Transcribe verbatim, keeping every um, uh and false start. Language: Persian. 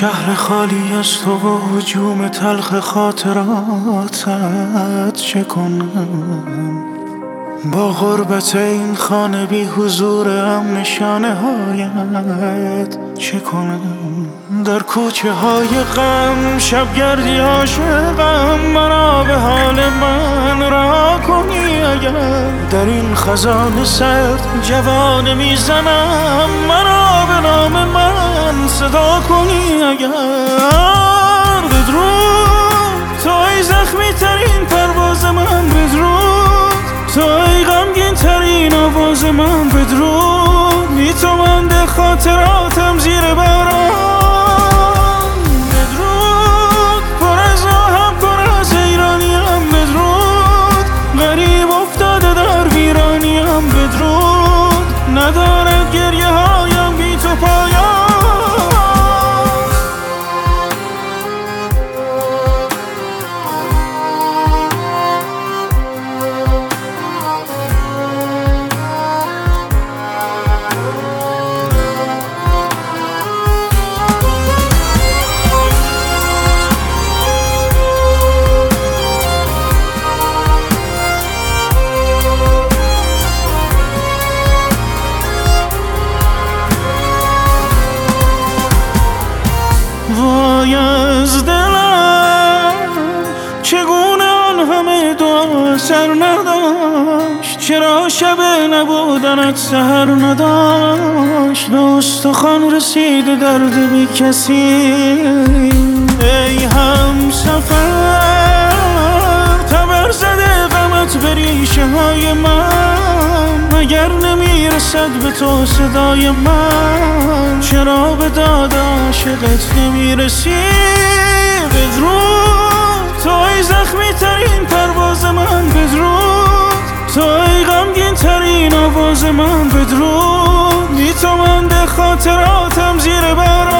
شهر خالی از تو و هجوم تلخ خاطراتت چه کنم؟ با غربت این خانه بی حضورم نشانه هایت چه کنم؟ در کوچه های غم شبگردی عاشقم، مرا به حال من رها کنی اگر در این خزان سرد جوانه میزنم، مرا به نام من صدا کنی اگر بدرود تو ای زخمی ترین پرواز من، بدرود تو ای غمگین ترین آواز من، بدرود بی تو مانده خاطراتم زیر باران، بدرود پر از آهم پر از ایرانیم، بدرود غریب افتاده در ویرانیم، بدرود ندارد گریه هایم بی تو پایان. وای از دلم چگونه آن همه دعا سر نداشت، چرا شب نبودنت سحر نداشت، به استخوان رسید درد بی کسی ای هم سفر، تبر زده غمت به ریشه های من، مگر نمیرسد به تو صدای من، چرا به داد عاشقت نمیرسی؟ بدرود تو ای زخمی ترین پرواز من، بدرود تو ای غمگین ترین آواز من، بدرود بی تو مانده خاطراتم زیر باران.